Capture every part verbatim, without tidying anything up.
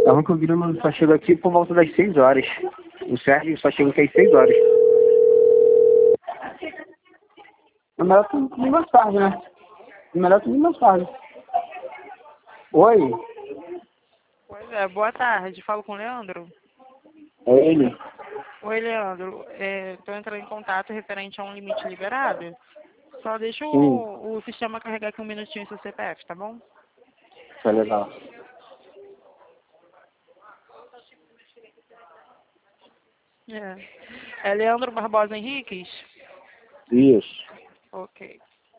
A Ranco Grilo só chega aqui por volta das seis horas. O Sérgio só chega aqui às seis horas. É melhor tu ir mais tarde, né? É melhor tu ir mais tarde. Oi? Pois é, boa tarde. Falo com o Leandro. É ele? Oi, Leandro. Estou entrando em contato referente a um limite liberado. Só deixa Sim. o, o sistema carregar aqui um minutinho seu C P F, tá bom? Tá legal. É. É Leandro Barbosa Henriques? Isso. Ok.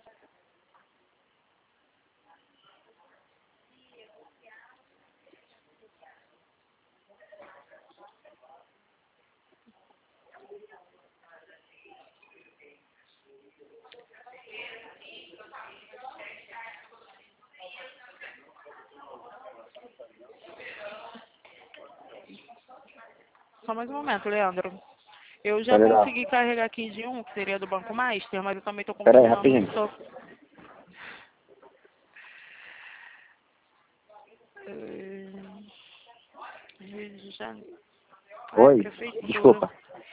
Só mais um momento, Leandro. Eu Tá já legal. consegui carregar aqui de um, que seria do Banco Master, mas eu também estou Pera aí, confirmando rapidinho. só... Eh, Rio de Janeiro. Ah, é Oi? prefeitura. Desculpa.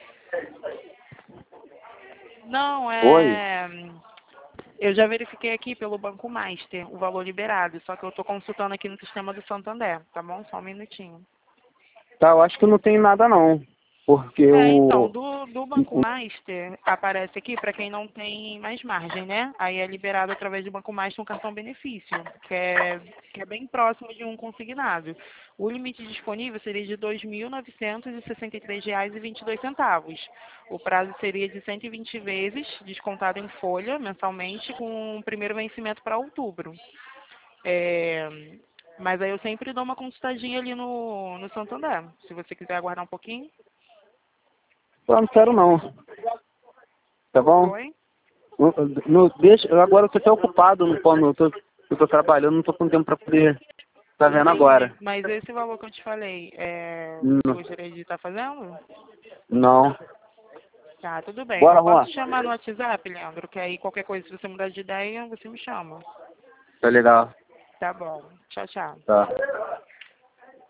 Não, Oi? é... Eu já verifiquei aqui pelo Banco Master o valor liberado, só que eu estou consultando aqui no sistema do Santander, tá bom? Só um minutinho. Tá, eu acho que não tem nada não. Porque É, então, o... do, do Banco Master, aparece aqui para quem não tem mais margem, né? Aí é liberado através do Banco Master um cartão benefício, que é, que é bem próximo de um consignado. O limite disponível seria de dois mil novecentos e sessenta e três reais e vinte e dois centavos. O prazo seria de cento e vinte vezes, descontado em folha, mensalmente, com o primeiro vencimento para outubro. É, mas aí eu sempre dou uma consultadinha ali no, no Santander, se você quiser aguardar um pouquinho. Eu não quero não. Tá bom? Oi? No, no, deixa, eu agora eu tô até ocupado, no, no, eu, tô, eu tô trabalhando, não tô com tempo pra poder tá vendo Entendi. agora. Mas esse valor que eu te falei, é, você Não. gostaria de estar fazendo? Não. Tá, tudo bem. Bora, Eu posso Juan. te chamar no WhatsApp, Leandro? Que aí qualquer coisa, se você mudar de ideia, você me chama. Tá legal. Tá bom. Tchau, tchau. Tá.